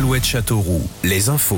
Alouette Châteauroux, les infos.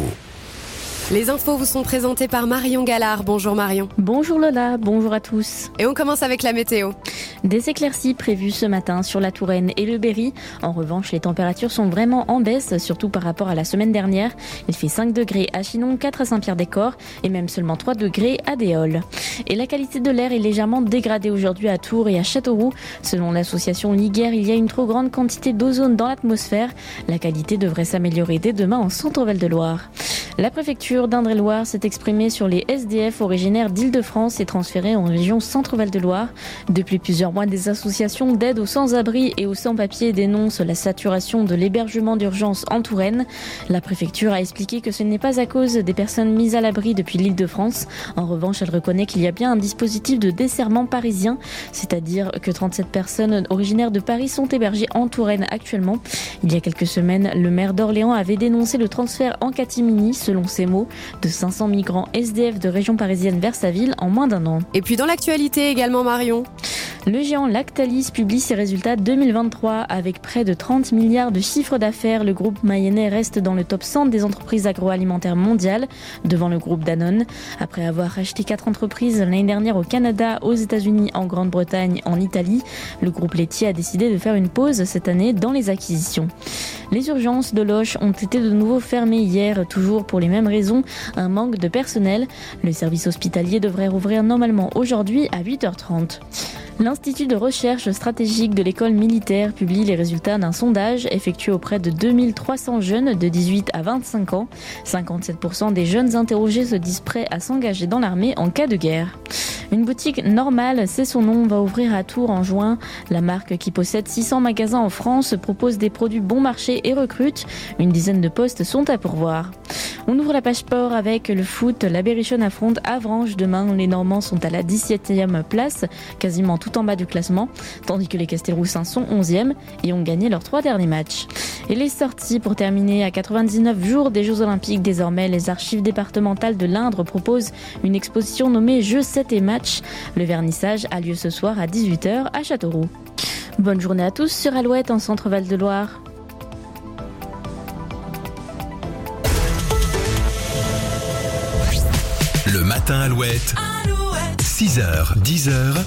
Les infos vous sont présentées par Marion Gallard. Bonjour Marion. Bonjour Lola, bonjour à tous. Et on commence avec la météo. Des éclaircies prévues ce matin sur la Touraine et le Berry. En revanche, les températures sont vraiment en baisse, surtout par rapport à la semaine dernière. Il fait 5 degrés à Chinon, 4 à Saint-Pierre-des-Corps et même seulement 3 degrés à Déol. Et la qualité de l'air est légèrement dégradée aujourd'hui à Tours et à Châteauroux. Selon l'association Liguerre, il y a une trop grande quantité d'ozone dans l'atmosphère. La qualité devrait s'améliorer dès demain en Centre-Val de Loire. La préfecture d'Indre-et-Loire s'est exprimée sur les SDF originaires d'Île-de-France et transférés en région Centre-Val de Loire. Depuis plusieurs mois, des associations d'aide aux sans-abri et aux sans-papiers dénoncent la saturation de l'hébergement d'urgence en Touraine. La préfecture a expliqué que ce n'est pas à cause des personnes mises à l'abri depuis l'Île-de-France. En revanche, elle reconnaît qu'il y a bien un dispositif de desserrement parisien, c'est-à-dire que 37 personnes originaires de Paris sont hébergées en Touraine actuellement. Il y a quelques semaines, le maire d'Orléans avait dénoncé le transfert en catimini, selon ses mots, de 500 migrants SDF de région parisienne vers sa ville en moins d'un an. Et puis dans l'actualité également Marion. Le géant Lactalis publie ses résultats 2023 avec près de 30 milliards de chiffre d'affaires. Le groupe mayennais reste dans le top 100 des entreprises agroalimentaires mondiales, devant le groupe Danone. Après avoir racheté 4 entreprises l'année dernière au Canada, aux États-Unis, en Grande-Bretagne, en Italie, le groupe laitier a décidé de faire une pause cette année dans les acquisitions. Les urgences de Loches ont été de nouveau fermées hier, toujours pour les mêmes raisons, un manque de personnel. Le service hospitalier devrait rouvrir normalement aujourd'hui à 8h30. L'Institut de recherche stratégique de l'école militaire publie les résultats d'un sondage effectué auprès de 2300 jeunes de 18 à 25 ans. 57% des jeunes interrogés se disent prêts à s'engager dans l'armée en cas de guerre. Une boutique Normale, c'est son nom, va ouvrir à Tours en juin. La marque, qui possède 600 magasins en France, propose des produits bon marché et recrute. Une dizaine de postes sont à pourvoir. On ouvre la page sport avec le foot. La Berrichonne affronte Avranches demain. Les Normands sont à la 17e place, quasiment tout en bas du classement, tandis que les Castelroussins sont 11e et ont gagné leurs 3 derniers matchs. Et les sorties pour terminer, à 99 jours des Jeux Olympiques, désormais, les archives départementales de l'Indre proposent une exposition nommée Jeux 7 et matchs. Le vernissage a lieu ce soir à 18h à Châteauroux. Bonne journée à tous sur Alouette en Centre-Val de Loire. Le matin Alouette. 6h, 10h.